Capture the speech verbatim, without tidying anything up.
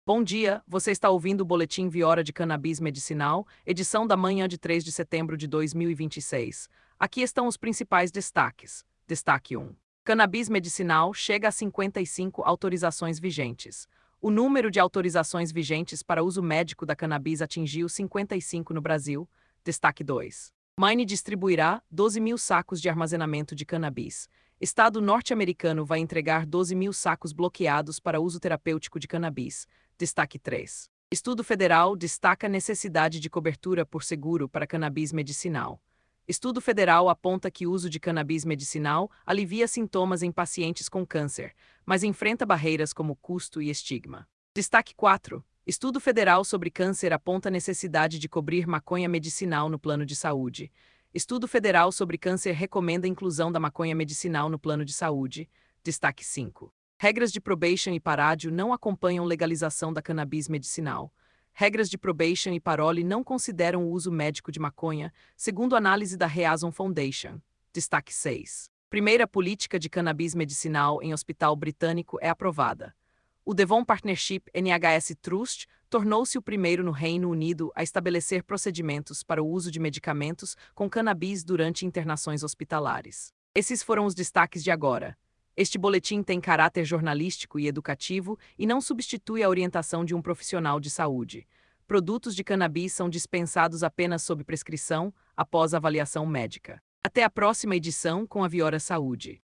Bom dia, você está ouvindo o Boletim Viora de Cannabis Medicinal, edição da manhã de três de setembro de dois mil e vinte e seis. Aqui estão os principais destaques. Destaque um. Cannabis medicinal chega a cinquenta e cinco autorizações vigentes. O número de autorizações vigentes para uso médico da cannabis atingiu cinquenta e cinco no Brasil. Destaque dois. Maine distribuirá doze mil sacos de armazenamento de cannabis. Estado norte-americano vai entregar doze mil sacos bloqueados para uso terapêutico de cannabis. Destaque três. Estudo federal destaca a necessidade de cobertura por seguro para cannabis medicinal. Estudo federal aponta que o uso de cannabis medicinal alivia sintomas em pacientes com câncer, mas enfrenta barreiras como custo e estigma. Destaque quatro. Estudo federal sobre câncer aponta a necessidade de cobrir maconha medicinal no plano de saúde. Estudo federal sobre câncer recomenda a inclusão da maconha medicinal no plano de saúde. Destaque cinco. Regras de probation e parádio não acompanham legalização da cannabis medicinal. Regras de probation e parole não consideram o uso médico de maconha, segundo análise da Reason Foundation. Destaque seis. Primeira política de cannabis medicinal em hospital britânico é aprovada. O Devon Partnership N H S Trust tornou-se o primeiro no Reino Unido a estabelecer procedimentos para o uso de medicamentos com cannabis durante internações hospitalares. Esses foram os destaques de agora. Este boletim tem caráter jornalístico e educativo e não substitui a orientação de um profissional de saúde. Produtos de cannabis são dispensados apenas sob prescrição, após avaliação médica. Até a próxima edição com a Viora Saúde.